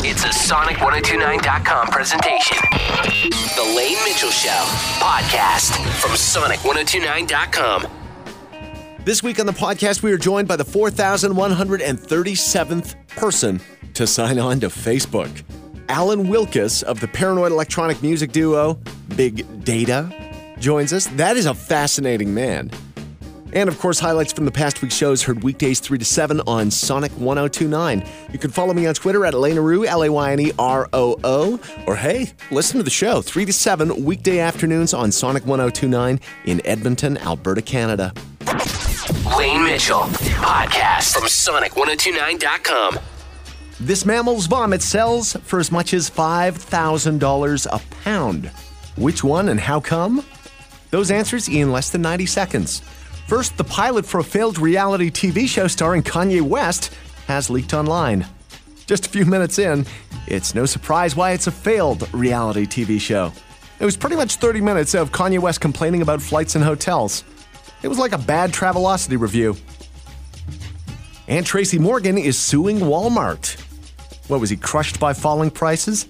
It's a Sonic1029.com presentation. The Lane Mitchell Show podcast from Sonic1029.com. This week on the podcast, we are joined by the 4,137th person to sign on to Facebook. Alan Wilkes of the Paranoid electronic music duo Big Data joins us. That is a fascinating man. And, of course, highlights from the past week's shows heard weekdays 3 to 7 on Sonic 1029. You can follow me on Twitter at Laynaroo, L-A-Y-N-E-R-O-O. Or, hey, listen to the show 3 to 7 weekday afternoons on Sonic 1029 in Edmonton, Alberta, Canada. Lane Mitchell, podcast from Sonic1029.com. This mammal's vomit sells for as much as $5,000 a pound. Which one and how come? Those answers in less than 90 seconds. First, the pilot for a failed reality TV show starring Kanye West has leaked online. Just a few minutes in, it's no surprise why it's a failed reality TV show. It was pretty much 30 minutes of Kanye West complaining about flights and hotels. It was like a bad Travelocity review. And Tracy Morgan is suing Walmart. What, was he crushed by falling prices?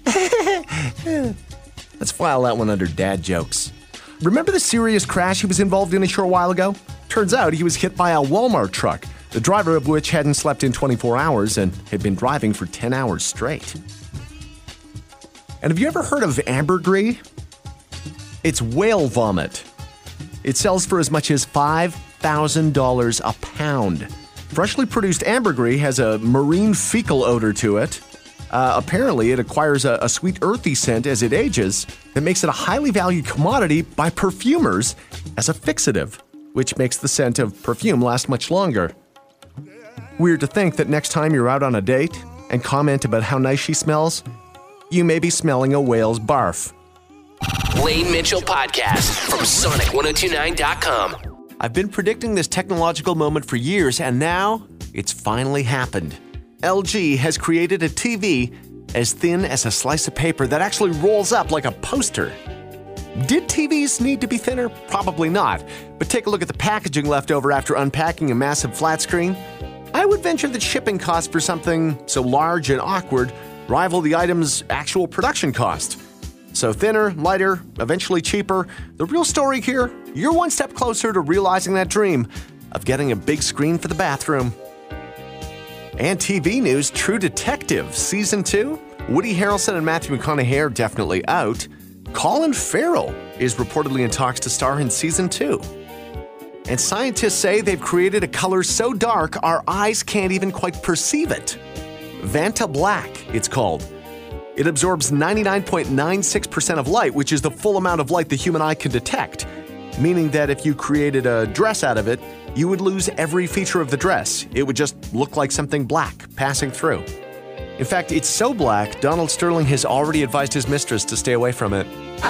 Let's file that one under dad jokes. Remember the serious crash he was involved in a short while ago? Turns out he was hit by a Walmart truck, the driver of which hadn't slept in 24 hours and had been driving for 10 hours straight. And have you ever heard of ambergris? It's whale vomit. It sells for as much as $5,000 a pound. Freshly produced ambergris has a marine fecal odor to it. Apparently, it acquires a sweet earthy scent as it ages that makes it a highly valued commodity by perfumers as a fixative, which makes the scent of perfume last much longer. Weird to think that next time you're out on a date and comment about how nice she smells, you may be smelling a whale's barf. Lane Mitchell podcast from Sonic1029.com. I've been predicting this technological moment for years, and now it's finally happened. LG has created a TV as thin as a slice of paper that actually rolls up like a poster. Did TVs need to be thinner? Probably not. But take a look at the packaging left over after unpacking a massive flat screen. I would venture that shipping costs for something so large and awkward rival the item's actual production cost. So thinner, lighter, eventually cheaper. The real story here, you're one step closer to realizing that dream of getting a big screen for the bathroom. And TV news, True Detective Season 2. Woody Harrelson and Matthew McConaughey are definitely out. Colin Farrell is reportedly in talks to star in Season 2. And scientists say they've created a color so dark our eyes can't even quite perceive it. Vanta Black, it's called. It absorbs 99.96% of light, which is the full amount of light the human eye can detect, meaning that if you created a dress out of it, you would lose every feature of the dress. It would just look like something black passing through. In fact, it's so black, Donald Sterling has already advised his mistress to stay away from it.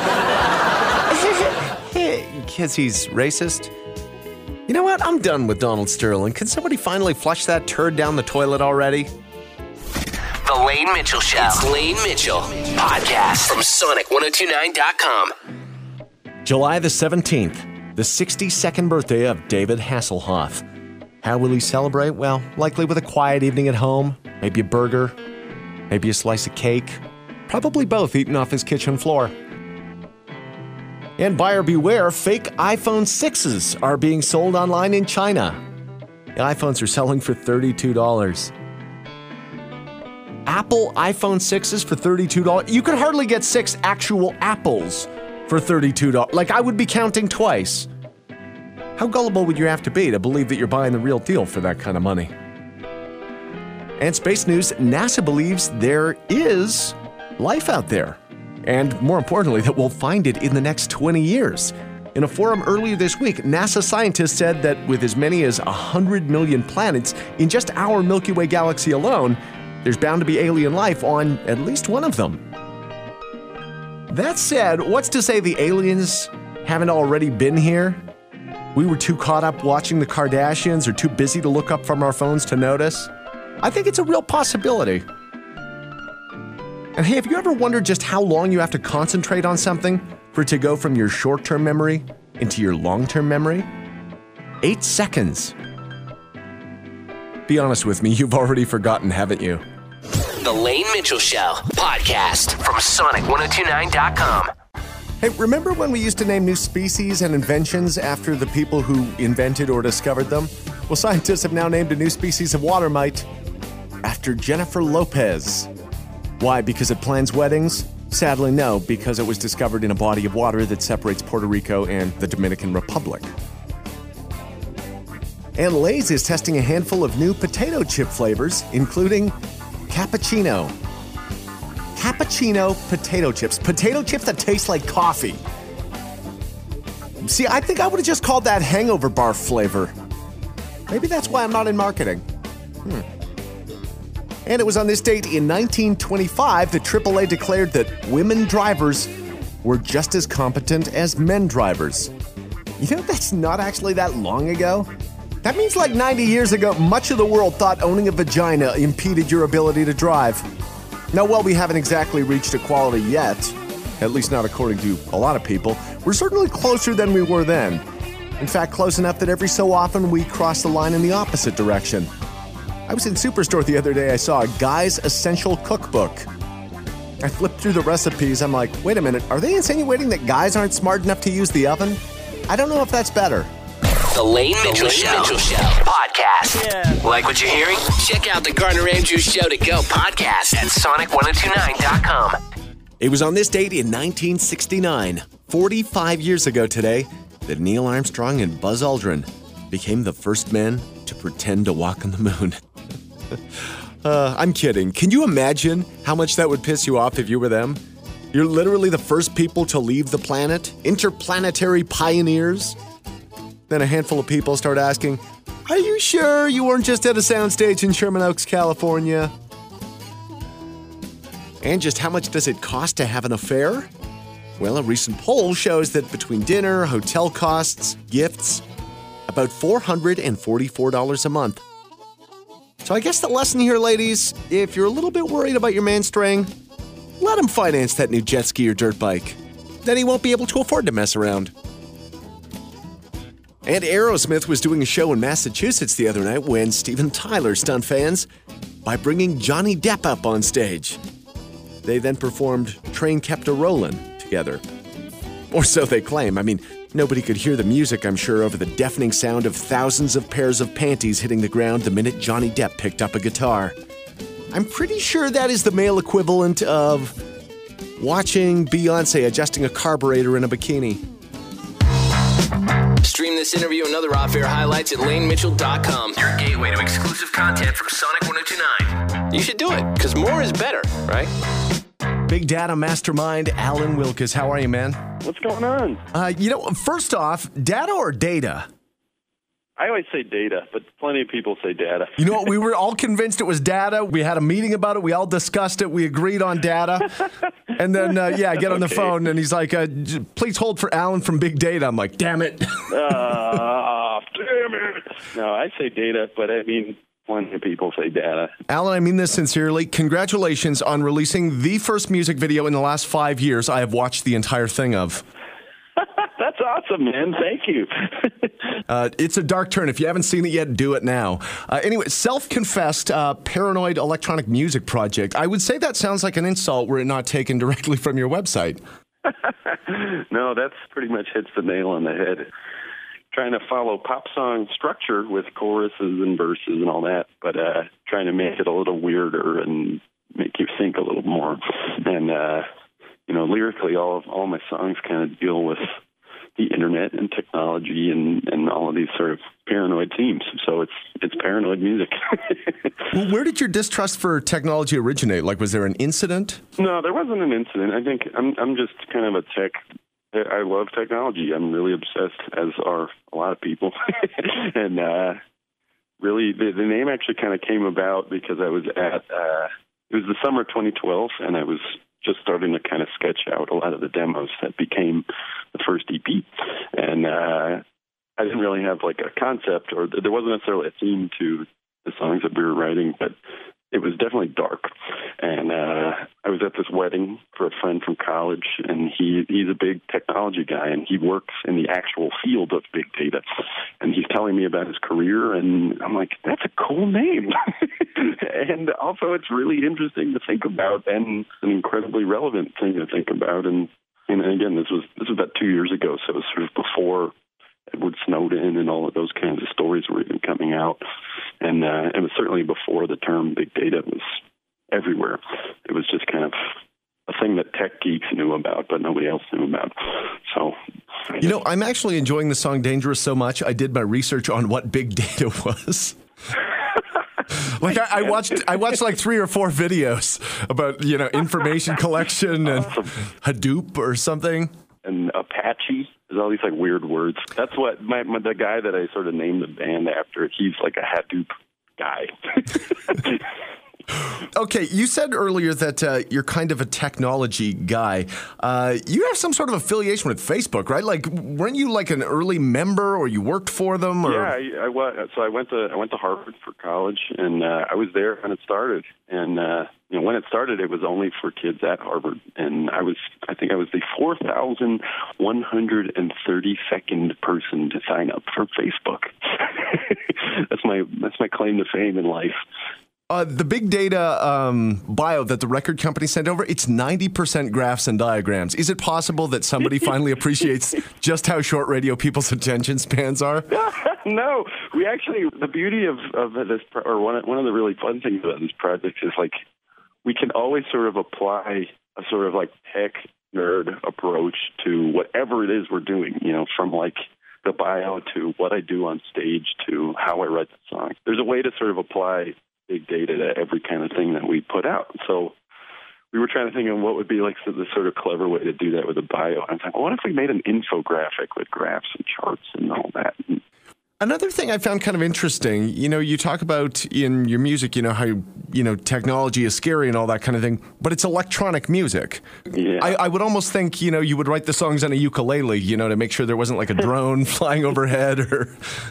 Because he's racist. You know what? I'm done with Donald Sterling. Can somebody finally flush that turd down the toilet already? The Lane Mitchell Show. It's Lane Mitchell podcast from Sonic1029.com. July the 17th, the 62nd birthday of David Hasselhoff. How will he celebrate? Well, likely with a quiet evening at home, maybe a burger, maybe a slice of cake, probably both eaten off his kitchen floor. And buyer beware, fake iPhone 6s are being sold online in China. The iPhones are selling for $32. Apple iPhone 6s for $32. You could hardly get 6 actual apples for $32. Like, I would be counting twice. How gullible would you have to be to believe that you're buying the real deal for that kind of money? And space news, NASA believes there is life out there. And more importantly, that we'll find it in the next 20 years. In a forum earlier this week, NASA scientists said that with as many as 100 million planets in just our Milky Way galaxy alone, there's bound to be alien life on at least one of them. That said, what's to say the aliens haven't already been here? We were too caught up watching the Kardashians or too busy to look up from our phones to notice. I think it's a real possibility. And hey, have you ever wondered just how long you have to concentrate on something for it to go from your short-term memory into your long-term memory? 8 seconds. Be honest with me, you've already forgotten, haven't you? The Lane Mitchell Show podcast from Sonic1029.com. Hey, remember when we used to name new species and inventions after the people who invented or discovered them? Well, scientists have now named a new species of water mite after Jennifer Lopez. Why? Because it plans weddings? Sadly, no, because it was discovered in a body of water that separates Puerto Rico and the Dominican Republic. And Lay's is testing a handful of new potato chip flavors, including cappuccino. Cappuccino potato chips. Potato chips that taste like coffee. See, I think I would have just called that hangover bar flavor. Maybe that's why I'm not in marketing. And it was on this date in 1925 that AAA declared that women drivers were just as competent as men drivers. You know, that's not actually that long ago. That means like 90 years ago, much of the world thought owning a vagina impeded your ability to drive. Now, while we haven't exactly reached equality yet, at least not according to a lot of people, we're certainly closer than we were then. In fact, close enough that every so often we cross the line in the opposite direction. I was in Superstore the other day. I saw a Guy's Essential Cookbook. I flipped through the recipes. I'm like, wait a minute, are they insinuating that guys aren't smart enough to use the oven? I don't know if that's better. The Lane Mitchell Show podcast. Yeah. Like what you're hearing? Check out the Gardner Andrews Show to Go podcast at Sonic1029.com. It was on this date in 1969, 45 years ago today, that Neil Armstrong and Buzz Aldrin became the first men to pretend to walk on the moon. I'm kidding. Can you imagine how much that would piss you off if you were them? You're literally the first people to leave the planet, interplanetary pioneers. Then a handful of people start asking, are you sure you weren't just at a soundstage in Sherman Oaks, California? And just how much does it cost to have an affair? Well, a recent poll shows that between dinner, hotel costs, gifts, about $444 a month. So I guess the lesson here, ladies, if you're a little bit worried about your man straying, let him finance that new jet ski or dirt bike. Then he won't be able to afford to mess around. And Aerosmith was doing a show in Massachusetts the other night when Steven Tyler stunned fans by bringing Johnny Depp up on stage. They then performed Train Kept A-Rollin' together. Or so they claim. I mean, nobody could hear the music, I'm sure, over the deafening sound of thousands of pairs of panties hitting the ground the minute Johnny Depp picked up a guitar. I'm pretty sure that is the male equivalent of watching Beyoncé adjusting a carburetor in a bikini. Stream this interview and other off-air highlights at lanemitchell.com. Your gateway to exclusive content from Sonic 1029. You should do it, because more is better, right? Big Data Mastermind, Alan Wilkes. How are you, man? What's going on? First off, data or data? I always say data, but plenty of people say data. You know what? We were all convinced it was data. We had a meeting about it. We all discussed it. We agreed on data. And then, I get on the phone, and he's like, please hold for Alan from Big Data. I'm like, damn it. Damn it. No, I say data, but I mean, plenty of people say data. Alan, I mean this sincerely. Congratulations on releasing the first music video in the last 5 years I have watched the entire thing of. That's awesome, man. Thank you. It's a dark turn. If you haven't seen it yet, do it now. Anyway, self-confessed paranoid electronic music project. I would say that sounds like an insult were it not taken directly from your website. No, that's pretty much hits the nail on the head. Trying to follow pop song structure with choruses and verses and all that, but trying to make it a little weirder and make you think a little more. And lyrically, all my songs kind of deal with the internet and technology and all of these sort of paranoid themes. So it's paranoid music. Well, where did your distrust for technology originate? Like, was there an incident? No, there wasn't an incident. I think I'm just kind of a tech. I love technology. I'm really obsessed, as are a lot of people. And really, the name actually kind of came about because I was at it was the summer of 2012, and I was just starting to kind of sketch out a lot of the demos that became the first EP. And I didn't really have like a concept, or there wasn't necessarily a theme to the songs that we were writing, but it was definitely dark. And I I was at this wedding for a friend from college, and he's a big technology guy, and he works in the actual field of big data. And he's telling me about his career, and I'm like, that's a cool name. And also, it's really interesting to think about, and an incredibly relevant thing to think about. And again, this was about 2 years ago, so it was sort of before Edward Snowden and all of those kinds of stories were even coming out. And it was certainly before the term big data was everywhere. It was just kind of a thing that tech geeks knew about, but nobody else knew about. So, I'm actually enjoying the song Dangerous so much, I did my research on what big data was. Like I watched like 3 or 4 videos about, information collection and Hadoop or something. And Apache. There's all these like weird words. That's what the guy that I sort of named the band after, he's like a Hadoop guy. Okay, you said earlier that you're kind of a technology guy. You have some sort of affiliation with Facebook, right? Like, weren't you like an early member, or you worked for them? Or? Yeah, I was. So I went to Harvard for college, and I was there when it started. And when it started, it was only for kids at Harvard, and I think I was the 4,132nd person to sign up for Facebook. That's my claim to fame in life. The big data bio that the record company sent over, it's 90% graphs and diagrams. Is it possible that somebody finally appreciates just how short radio people's attention spans are? No, we actually, the beauty of this, or one of the really fun things about this project is like, we can always sort of apply a sort of like tech nerd approach to whatever it is we're doing, from like the bio to what I do on stage to how I write the song. There's a way to sort of apply big data to every kind of thing that we put out. So we were trying to think of what would be like the sort of clever way to do that with a bio. And I was like, well, what if we made an infographic with graphs and charts and all that? Another thing I found kind of interesting, you talk about in your music, how, technology is scary and all that kind of thing, but it's electronic music. Yeah. I would almost think, you would write the songs on a ukulele, to make sure there wasn't like a drone flying overhead or...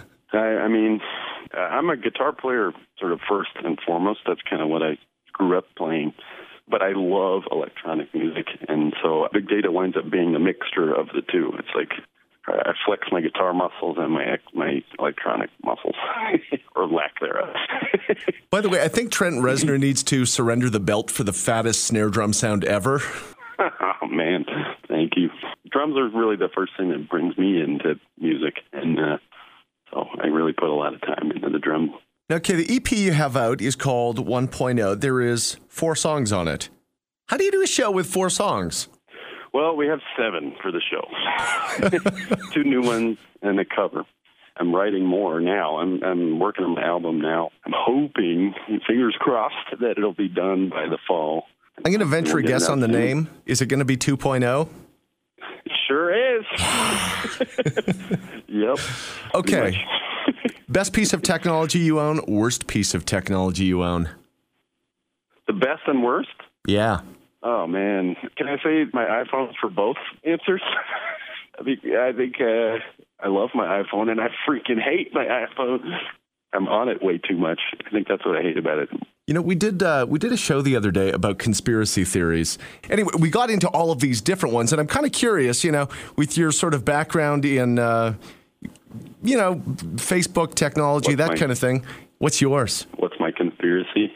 I'm a guitar player sort of first and foremost. That's kind of what I grew up playing. But I love electronic music, and so big data winds up being a mixture of the two. It's like I flex my guitar muscles and my electronic muscles, or lack thereof. By the way, I think Trent Reznor needs to surrender the belt for the fattest snare drum sound ever. Oh, man. Thank you. Drums are really the first thing that brings me into music, and so I really put a lot of time into the drum. Okay, the EP you have out is called 1.0. There is 4 songs on it. How do you do a show with 4 songs? Well, we have 7 for the show. 2 new ones and a cover. I'm writing more now. I'm working on my album now. I'm hoping, fingers crossed, that it'll be done by the fall. I'm going to venture a guess on the name. Is it going to be 2.0? Sure is. Yep. Okay. Best piece of technology you own, worst piece of technology you own? The best and worst? Yeah. Oh, man. Can I say my iPhone for both answers? I think I love my iPhone, and I freaking hate my iPhone. I'm on it way too much. I think that's what I hate about it. We did a show the other day about conspiracy theories. Anyway, we got into all of these different ones, and I'm kind of curious, with your sort of background in, Facebook technology, that kind of thing. What's yours? What's my conspiracy?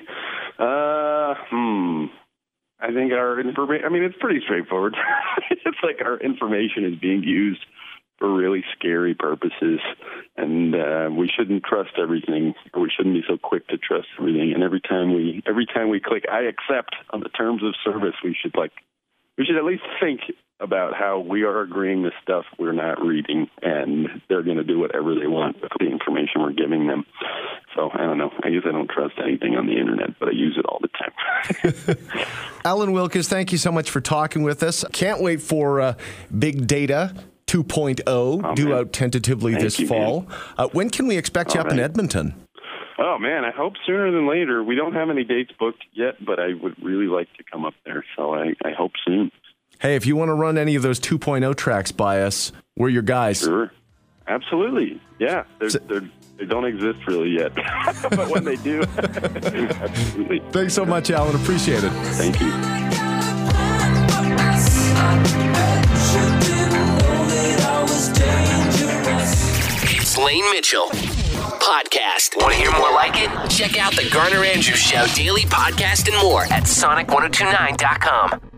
I think our information, it's pretty straightforward. It's like our information is being used for really scary purposes, and we shouldn't trust everything, or we shouldn't be so quick to trust everything. And every time we click I accept on the terms of service, we should at least think about how we are agreeing to stuff we're not reading, and they're going to do whatever they want with the information we're giving them. So I don't know. I guess I don't trust anything on the internet, but I use it all the time. Alan Wilkes, thank you so much for talking with us. Can't wait for Big Data 2.0 due out tentatively this fall. When can we expect you up in Edmonton? Oh, man, I hope sooner than later. We don't have any dates booked yet, but I would really like to come up there, so I hope soon. Hey, if you want to run any of those 2.0 tracks by us, we're your guys. Sure. Absolutely. Yeah, they don't exist really yet, but when they do, absolutely. Thanks so much, Alan. Appreciate it. Thank you. It's Lane Mitchell Podcast. Want to hear more like it? Check out the Garner Andrews Show daily podcast and more at Sonic1029.com.